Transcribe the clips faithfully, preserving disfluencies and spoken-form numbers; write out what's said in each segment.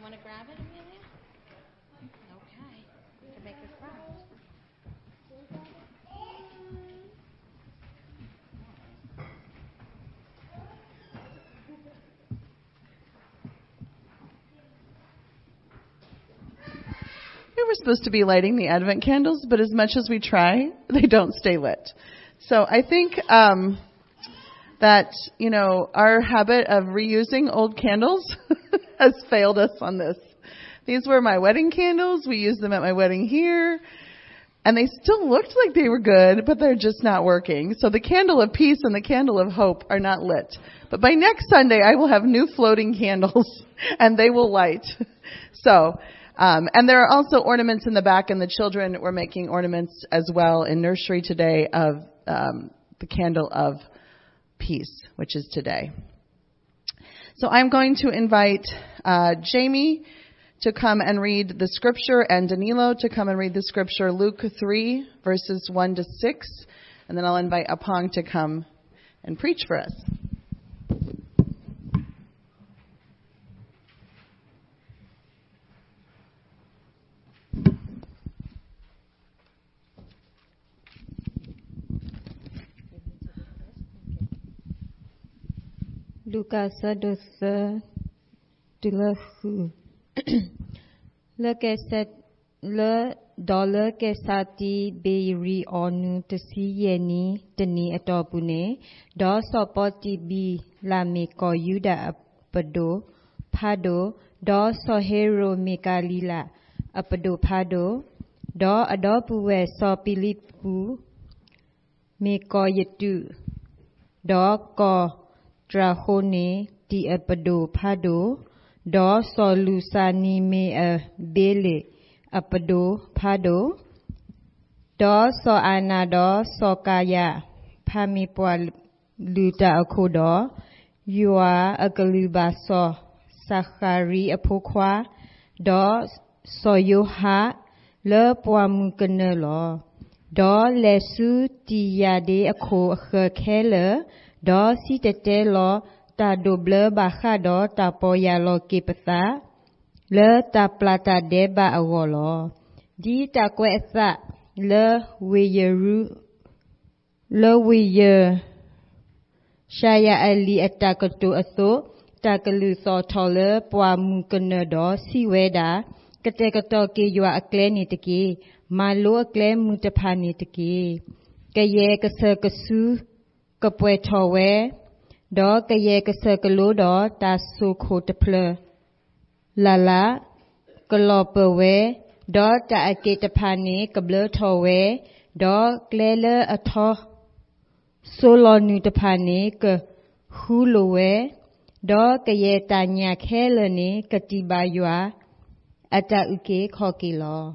want to grab it, Amelia? Okay. You can make a craft. We were supposed to be lighting the Advent candles, but as much as we try, they don't stay lit. So I think um, that, you know, our habit of reusing old candles has failed us on this. These were my wedding candles. We used them at my wedding here. And they still looked like they were good, but they're just not working. So the candle of peace and the candle of hope are not lit. But by next Sunday, I will have new floating candles, and they will light. So... Um, and there are also ornaments in the back, and the children were making ornaments as well in nursery today of um, the candle of peace, which is today. So I'm going to invite uh, Jamie to come and read the scripture, and Danilo to come and read the scripture, Luke three, verses one to six, and then I'll invite Apong to come and preach for us. Lukas dosa dilahu le keset le dollar kesati beiri onu tesi yeni teni atopune do sopoti bi lame ko yuda apado pado do sohero mekalila apado pado do adopuwe so pilipu me ko yetu do ko Drahone di apado pado do solusani me a bele apado pado do so anado so kaya pamipwa luta akodo yua agaluba so sakhari apokwa do so yoha le poamukanelo do lesu tiyade ako khele do si tete lo ta double baha do ta poya lo kipata le ta plata deba awolo di ta kwesa le wiyeru le wiye shaya ali atakato aso takalu so tole pwa mukene do si weda katekato ke ywa akle ni teki malo akle mutapani teki kaye kase kasu kapwe towe do kaye kasakalo do tasu khoteple lala kalopewe do ta aketapane kable towe do klele atho solonu tapane ke hulowe do kaye tanya khelene katibaywa ata uke khokilo.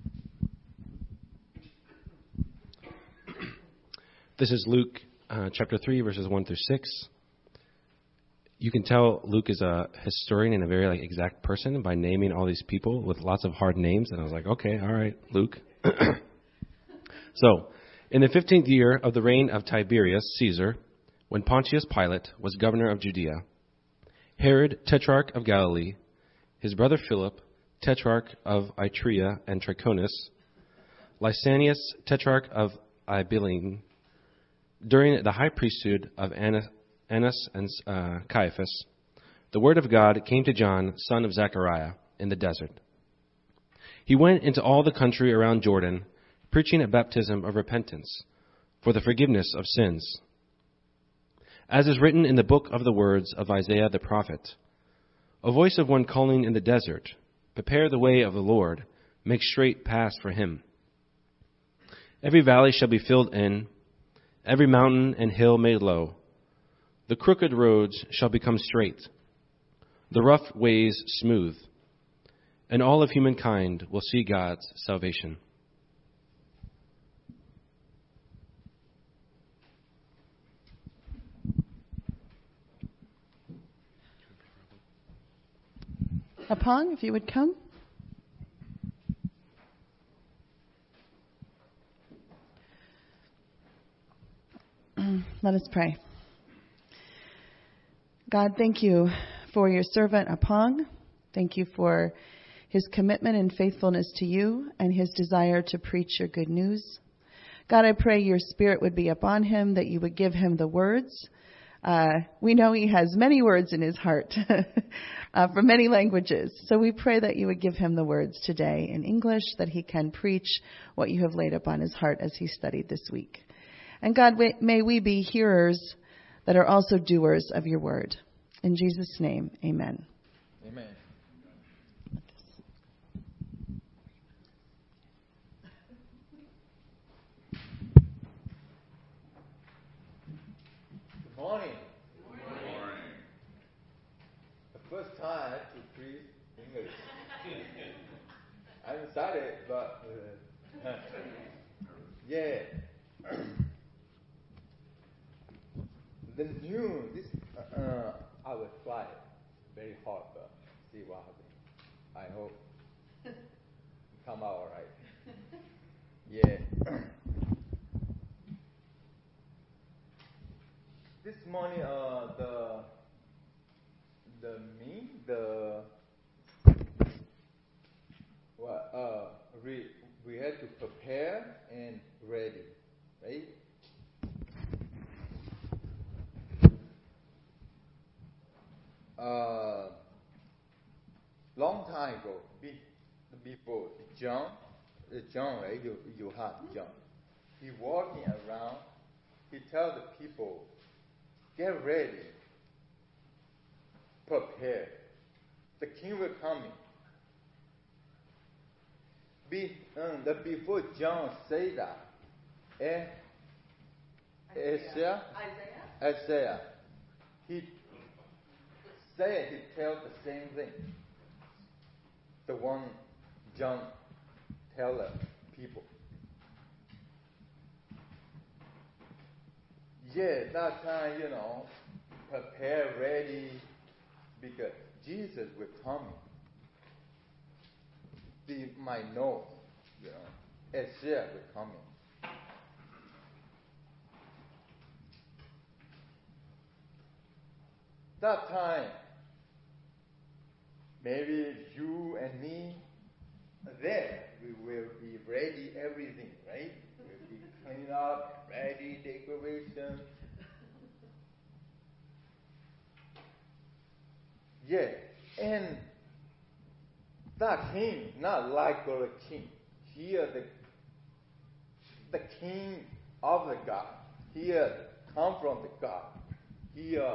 This is Luke Uh, chapter three, verses one through six. You can tell Luke is a historian and a very like exact person by naming all these people with lots of hard names. And I was like, okay, all right, Luke. So, in the fifteenth year of the reign of Tiberius Caesar, when Pontius Pilate was governor of Judea, Herod, tetrarch of Galilee, his brother Philip, tetrarch of Ituraea and Trachonitis, Lysanias, tetrarch of Abilene, during the high priesthood of Annas and uh, Caiaphas, the word of God came to John, son of Zechariah, in the desert. He went into all the country around Jordan, preaching a baptism of repentance for the forgiveness of sins. As is written in the book of the words of Isaiah the prophet, a voice of one calling in the desert, prepare the way of the Lord, make straight paths for him. Every valley shall be filled in, every mountain and hill made low. The crooked roads shall become straight, the rough ways smooth, and all of humankind will see God's salvation. Apong, if you would come. Let us pray. God, thank you for your servant Apong. Thank you for his commitment and faithfulness to you and his desire to preach your good news. God, I pray your Spirit would be upon him, that you would give him the words. Uh, we know he has many words in his heart uh, from many languages. So we pray that you would give him the words today in English, that he can preach what you have laid upon his heart as he studied this week. And God, may we be hearers that are also doers of your word. In Jesus' name, amen. Amen. Good morning. Good morning. The first time to preach English. I'm excited, but uh, yeah. The new this uh, I will try it. Very hard, but see what happens. I hope it come out all right. Yeah. This morning, uh, the the me the what uh we we had to prepare and ready, right? Uh, long time ago, be, before John, uh, John, right? You you have John. He walking around. He tell the people, get ready, prepare. The king will coming. Be um, the before John say that, eh? Isaiah, Isaiah, Isaiah, he say he tell the same thing. The one John tell the people. Yeah, that time, you know, prepare, ready, because Jesus will come. They might know, you know, Isaiah will come. That time, maybe you and me, there we will be ready, everything, right? We'll be cleaned up, ready, decoration. Yeah, and that king, not like a king. Here, the the king of the God. Here, come from the God. Here,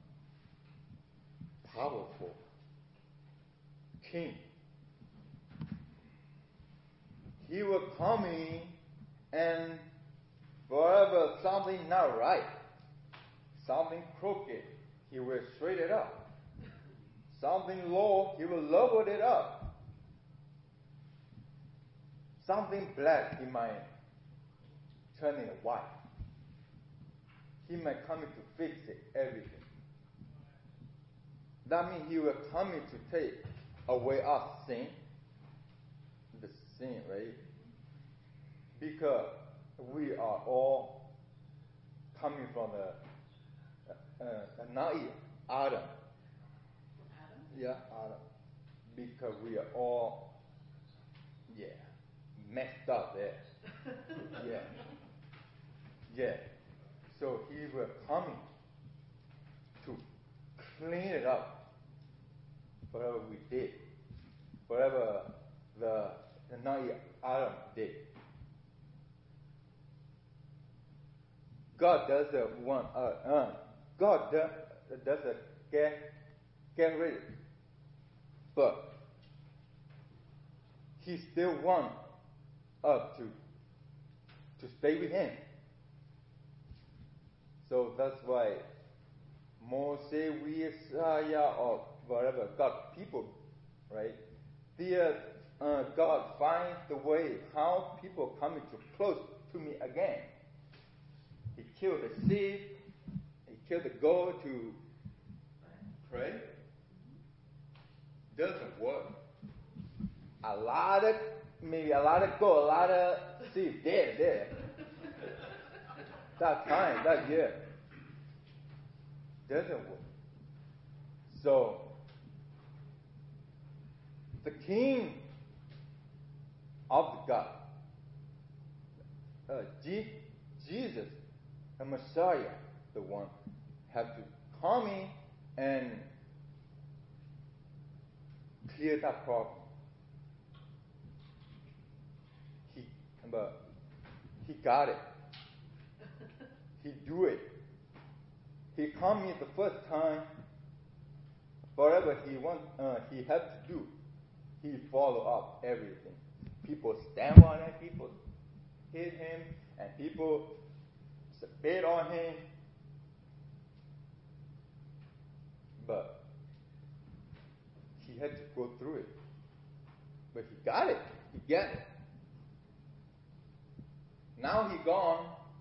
powerful king. He will come in and wherever something not right, something crooked, he will straighten it up. Something low, he will lower it up. Something black, he might turn it white. He might come in to fix it, everything. That means he will come in to take away our sin. The sin, right? Because we are all coming from the uh, uh, not Adam. Yeah, Adam. Because we are all, yeah, messed up there. Yeah. Yeah. So he will come to clean it up. Whatever we did. Whatever the, the not Adam did. God does the one, uh, uh, God does, does a get, get rid. But he still wants us to, to stay with him. So that's why Moses, Isaiah, or whatever, God people, right? The, uh, God finds the way how people coming to close to me again. He killed the sheep. He killed the goat to pray. Doesn't work. A lot of, maybe a lot of goat, a lot of sheep dead there. That time, that year. Doesn't work. So, the King of God, uh, G- Jesus, the Messiah, the one, have to come in and clear that problem. He, but he got it. He do it. He come in the first time. Whatever he want, uh, he have to do. He follow up everything. People stand on him. People hit him, and people spit on him. But he had to go through it. But he got it. He get it. Now he gone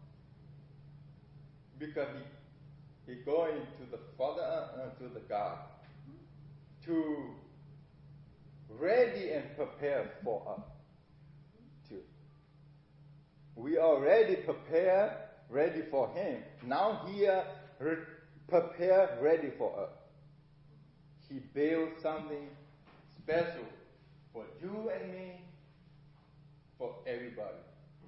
because he he going to the Father, uh, to the God, to ready and prepare for us too. We already prepared, ready for him. Now he uh, re- prepare, ready for us. He built something special for you and me, for everybody.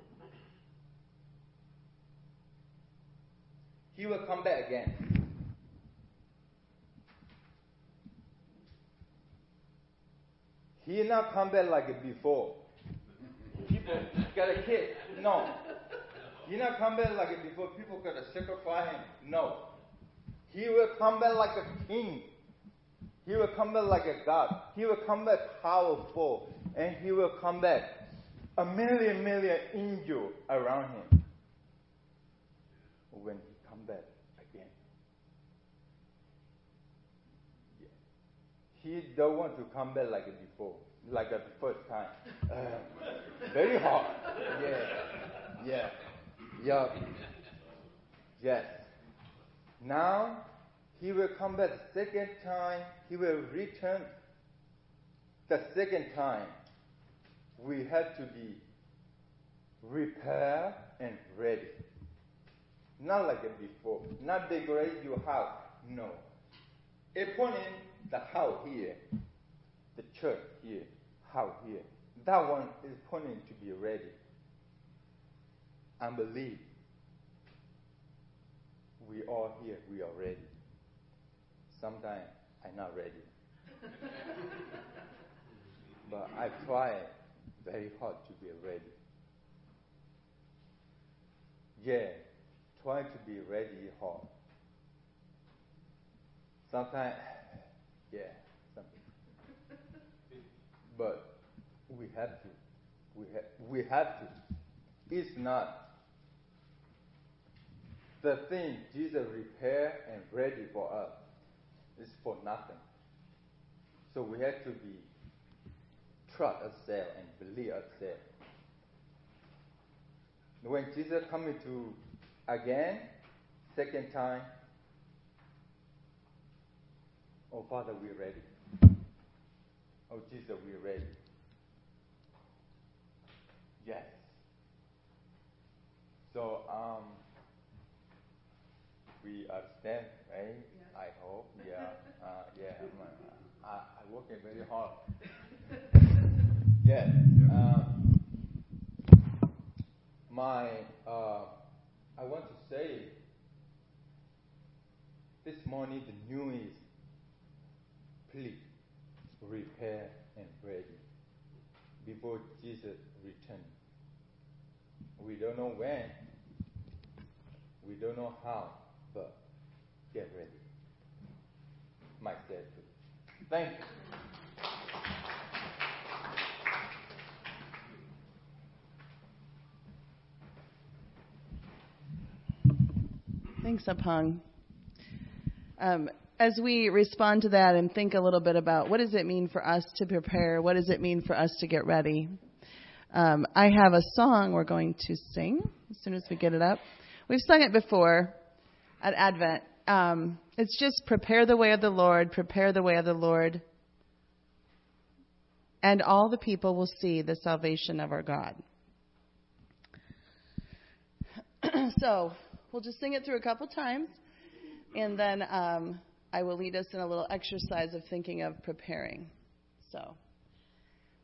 He will come back again. He not come back like before. People got a kid. No. He not come back like before. People got to sacrifice him. No. He will come back like a king. He will come back like a God. He will come back powerful. And he will come back a million, million angels around him. When he come back again. Yeah. He don't want to come back like before. Like the first time. Uh, very hard. Yeah. Yeah. Yeah. Yes. Now, he will come back the second time. He will return the second time. We have to be prepared and ready. Not like before. Not decorate your house. No. It put in the house here. The church here. House here. That one is pointing to be ready. And believe. We all here. We are ready. Sometimes I'm not ready. But I try very hard to be ready. Yeah, try to be ready hard. Sometimes, yeah, something. But we have to. We have. We have to. It's not the thing Jesus prepared and ready for us. Is for nothing. So we have to be trust ourselves and believe ourselves. When Jesus coming to again, second time, oh Father, we're ready. Oh Jesus, we're ready. Yes. So um, we understand, right? I hope, yeah, uh, yeah. I'm, uh, I, I'm working very hard. Yes. Um, my, uh, I want to say, this morning the news is, please prepare and ready before Jesus returns. We don't know when, we don't know how, but get ready. Myself too. Thank you. Thanks, Apong. Um, as we respond to that and think a little bit about what does it mean for us to prepare, what does it mean for us to get ready, um, I have a song we're going to sing as soon as we get it up. We've sung it before at Advent. Um, it's just prepare the way of the Lord, prepare the way of the Lord, and all the people will see the salvation of our God. So we'll just sing it through a couple times, and then um, I will lead us in a little exercise of thinking of preparing. So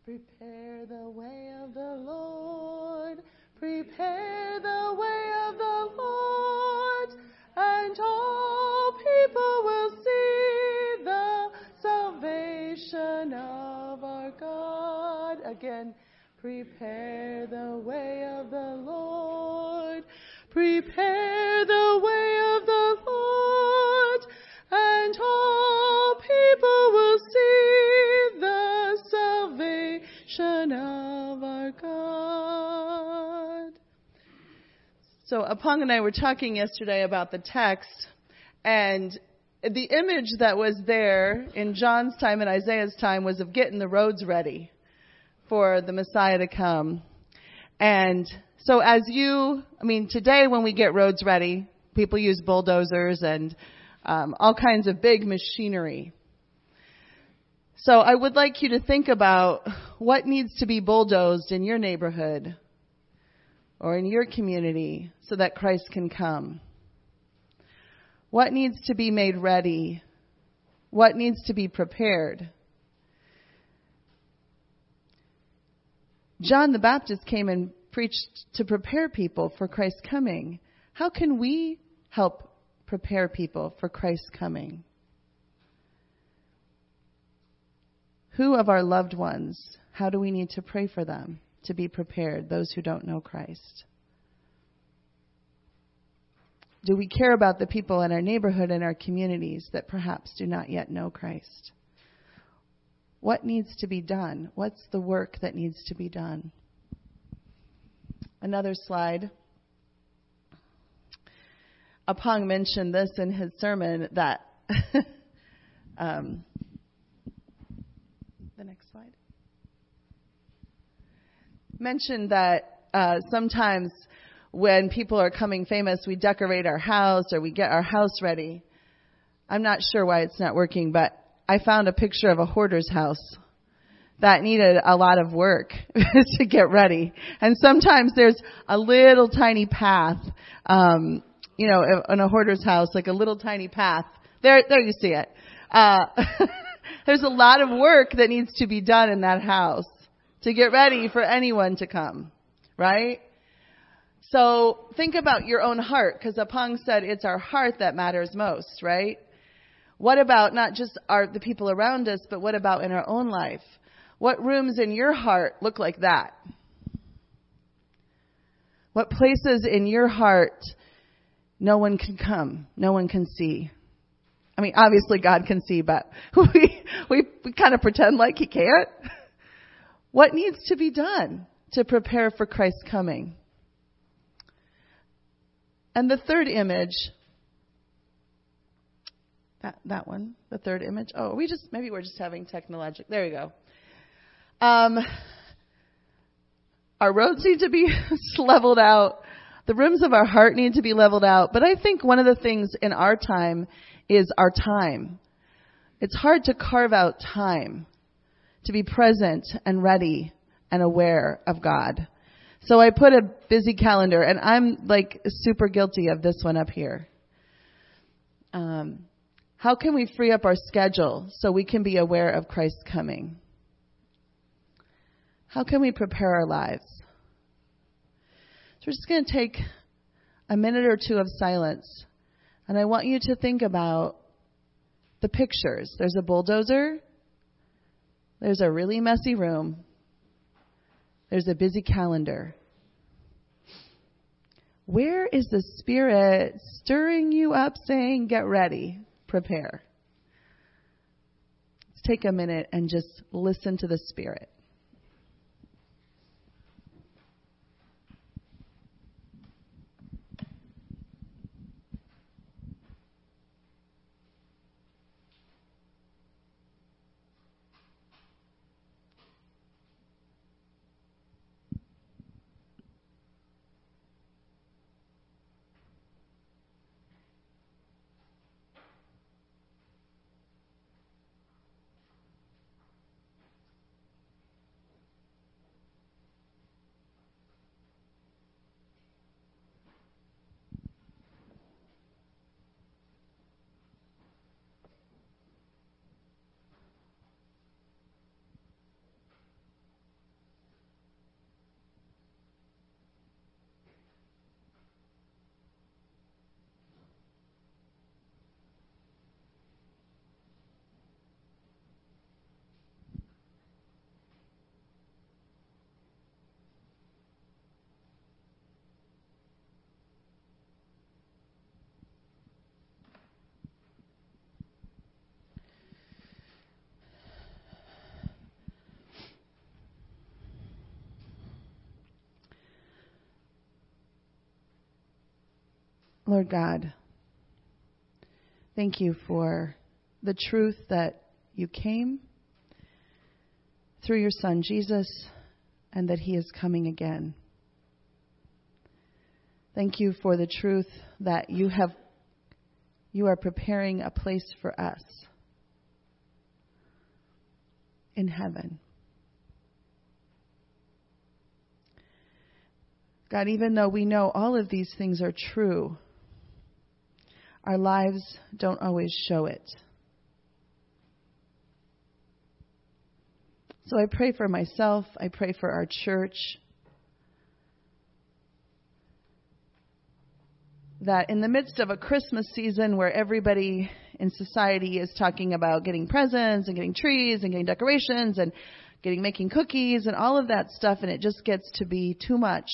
Prepare the way of the Lord. Prepare the way of the Lord. And all people will see the salvation of our God. Again, prepare the way of the Lord. Prepare the way of the Lord. And all people will see the salvation of our God. So Apong and I were talking yesterday about the text, and the image that was there in John's time and Isaiah's time was of getting the roads ready for the Messiah to come. And so as you, I mean, today when we get roads ready, people use bulldozers and um, all kinds of big machinery. So I would like you to think about what needs to be bulldozed in your neighborhood or in your community so that Christ can come. What needs to be made ready? What needs to be prepared? John the Baptist came and preached to prepare people for Christ's coming. How can we help prepare people for Christ's coming? Who of our loved ones, how do we need to pray for them to be prepared, those who don't know Christ? Do we care about the people in our neighborhood and our communities that perhaps do not yet know Christ? What needs to be done? What's the work that needs to be done? Another slide. Apong mentioned this in his sermon that um, the next slide. Mentioned that uh, sometimes when people are coming famous, we decorate our house or we get our house ready. I'm not sure why it's not working, but I found a picture of a hoarder's house that needed a lot of work to get ready. And sometimes there's a little tiny path, um, you know, in a hoarder's house, like a little tiny path. There, there you see it. Uh, there's a lot of work that needs to be done in that house to get ready for anyone to come, right? So think about your own heart, because Apong said it's our heart that matters most, right? What about not just our, the people around us, but what about in our own life? What rooms in your heart look like that? What places in your heart no one can come, no one can see? I mean, obviously God can see, but we, we, we kind of pretend like he can't. What needs to be done to prepare for Christ's coming? And the third image, that that one, the third image. Oh, we just maybe we're just having technologic. There you go. Um, our roads need to be leveled out. The rooms of our heart need to be leveled out. But I think one of the things in our time is our time. It's hard to carve out time to be present and ready and aware of God. So I put a busy calendar, and I'm like super guilty of this one up here. Um, how can we free up our schedule so we can be aware of Christ's coming? How can we prepare our lives? So we're just going to take a minute or two of silence, and I want you to think about the pictures. There's a bulldozer. There's a really messy room. There's a busy calendar. Where is the Spirit stirring you up, saying, get ready, prepare? Let's take a minute and just listen to the Spirit. Lord God, thank you for the truth that you came through your Son, Jesus, and that he is coming again. Thank you for the truth that you have, you are preparing a place for us in heaven. God, even though we know all of these things are true, our lives don't always show it. So I pray for myself. I pray for our church. That in the midst of a Christmas season where everybody in society is talking about getting presents and getting trees and getting decorations and getting making cookies and all of that stuff, and it just gets to be too much,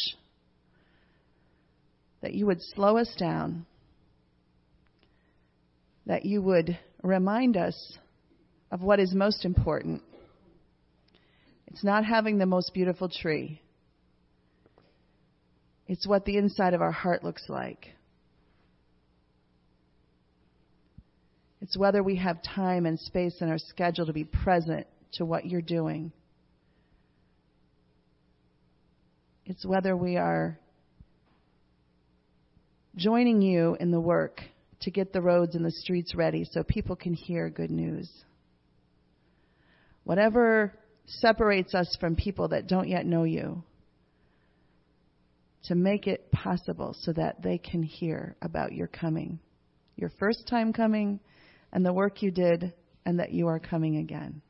that you would slow us down, that you would remind us of what is most important. It's not having the most beautiful tree. It's what the inside of our heart looks like. It's whether we have time and space in our schedule to be present to what you're doing. It's whether we are joining you in the work to get the roads and the streets ready so people can hear good news. Whatever separates us from people that don't yet know you, to make it possible so that they can hear about your coming, your first time coming, and the work you did, and that you are coming again.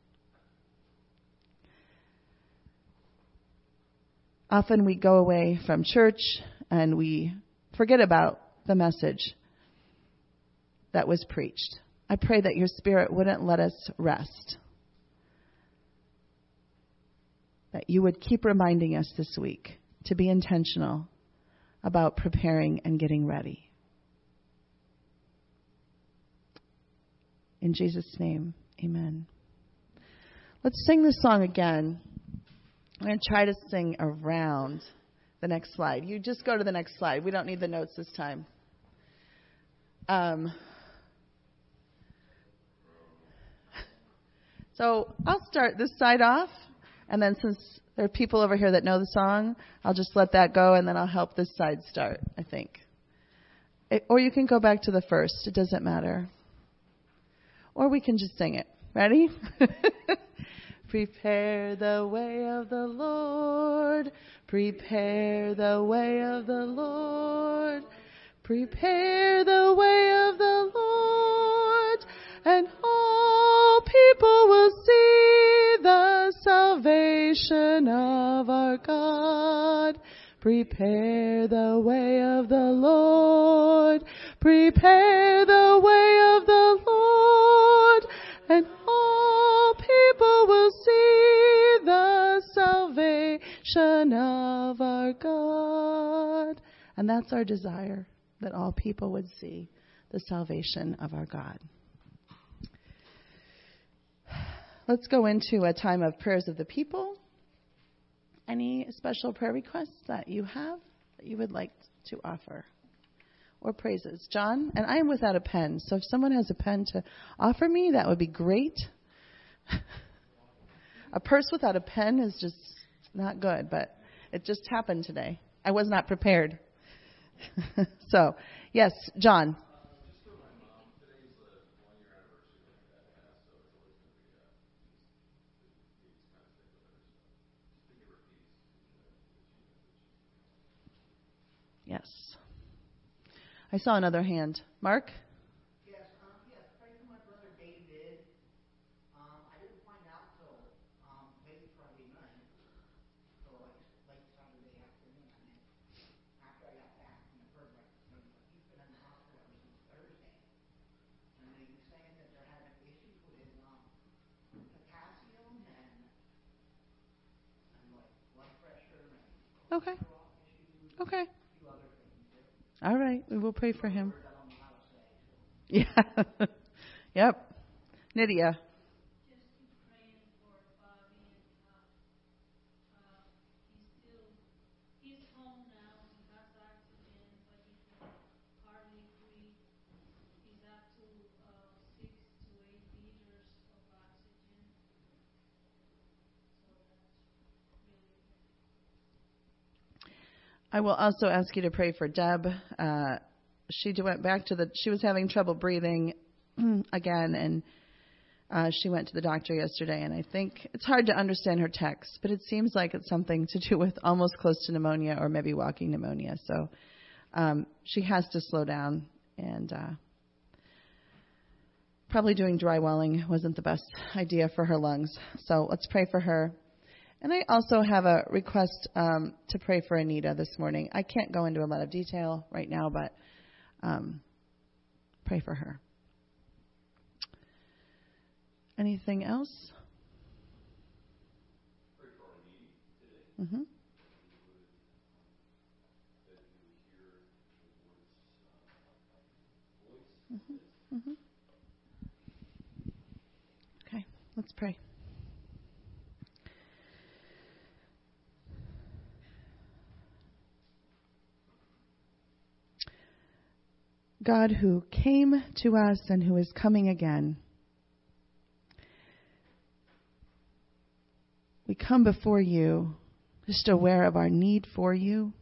Often we go away from church and we forget about the message that was preached. I pray that your Spirit wouldn't let us rest, that you would keep reminding us this week to be intentional about preparing and getting ready. In Jesus' name, amen. Let's sing this song again. I'm going to try to sing around the next slide. You just go to the next slide. We don't need the notes this time. Um, so I'll start this side off, and then since there are people over here that know the song, I'll just let that go, and then I'll help this side start, I think. It, or you can go back to the first. It doesn't matter. Or we can just sing it. Ready? Prepare the way of the Lord. Prepare the way of the Lord. Prepare the way of the Lord. And all people will see the salvation of our God. Prepare the way of the Lord. Prepare the way of the Lord. And all people will see the salvation of our God. And that's our desire, that all people would see the salvation of our God. Let's go into a time of prayers of the people. Any special prayer requests that you have that you would like to offer? Or praises? John? And I am without a pen, so if someone has a pen to offer me, that would be great. A purse without a pen is just not good, but it just happened today. I was not prepared. So, yes, John. Yes. I saw another hand. Mark? Yes, um, yes, pray for my brother David. Um, I didn't find out till um, late Friday night, so like late Saturday afternoon. I mean, after I got back from the first, like, he's been in the hospital ever since Thursday. And they were saying that they're having issues with his um, potassium and, and like blood pressure and Okay. cholesterol issues. Okay. A few other things. All right. We will pray for him. I don't know how to say. So. Yeah. Yep. Nydia. Just keep praying for Bobby and Tuck. Uh, he's still, he's home now. He has oxygen, but he can hardly I will also ask you to pray for Deb. Uh, she went back to the, she was having trouble breathing again, and uh, she went to the doctor yesterday, and I think it's hard to understand her text, but it seems like it's something to do with almost close to pneumonia or maybe walking pneumonia. So um, she has to slow down, and uh, probably doing dry welling wasn't the best idea for her lungs. So let's pray for her. And I also have a request um, to pray for Anita this morning. I can't go into a lot of detail right now, but um, pray for her. Anything else? Pray for our meeting today. Mm-hmm. Mm-hmm. Mm-hmm. Okay, let's pray. God, who came to us and who is coming again, we come before you just aware of our need for you.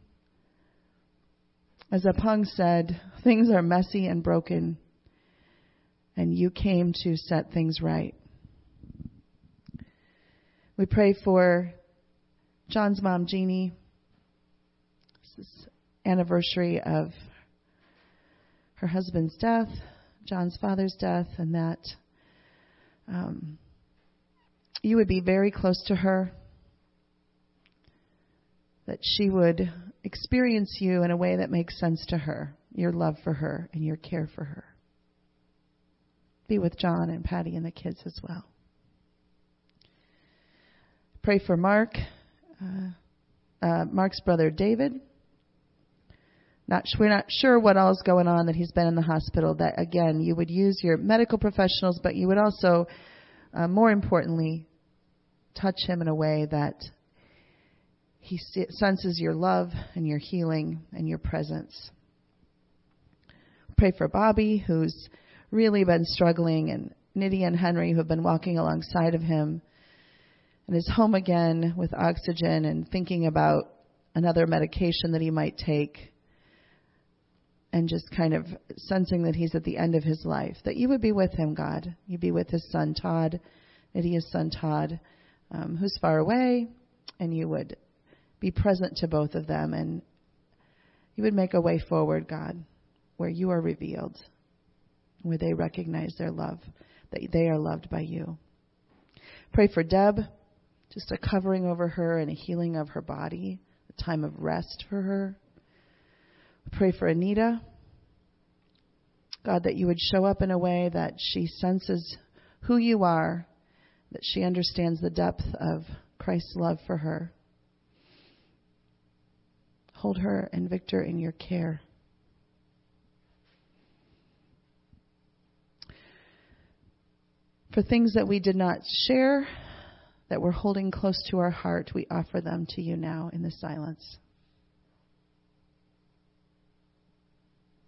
As Apung said, things are messy and broken, and you came to set things right. We pray for John's mom, Jeannie. This is anniversary of her husband's death, John's father's death, and that um, you would be very close to her, that she would experience you in a way that makes sense to her, your love for her and your care for her. Be with John and Patty and the kids as well. Pray for Mark, uh, uh, Mark's brother David. Not, we're not sure what all is going on, that he's been in the hospital, that, again, you would use your medical professionals, but you would also, uh, more importantly, touch him in a way that he senses your love and your healing and your presence. Pray for Bobby, who's really been struggling, and Nidhi and Henry, who have been walking alongside of him, and is home again with oxygen and thinking about another medication that he might take, and just kind of sensing that he's at the end of his life, that you would be with him, God. You'd be with his son, Todd, Nidhia's son, Todd, um, who's far away, and you would be present to both of them, and you would make a way forward, God, where you are revealed, where they recognize their love, that they are loved by you. Pray for Deb, just a covering over her and a healing of her body, a time of rest for her. Pray for Anita, God, that you would show up in a way that she senses who you are, that she understands the depth of Christ's love for her. Hold her and Victor in your care. For things that we did not share, that we're holding close to our heart, we offer them to you now in the silence.